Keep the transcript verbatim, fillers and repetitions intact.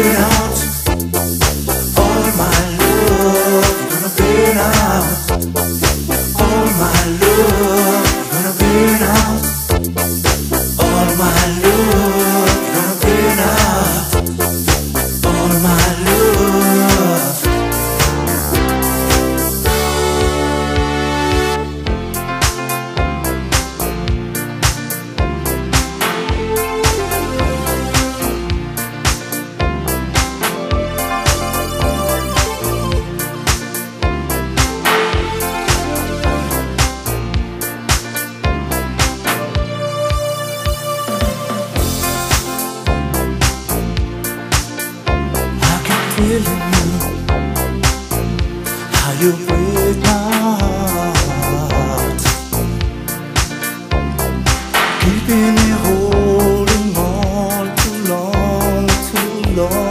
burn out. All my love, you're gonna burn out. All my love, you're gonna burn out. All my love, you're gonna burn out. All my love. Feeling you, how you break my heart, keeping me holding on too long, too long.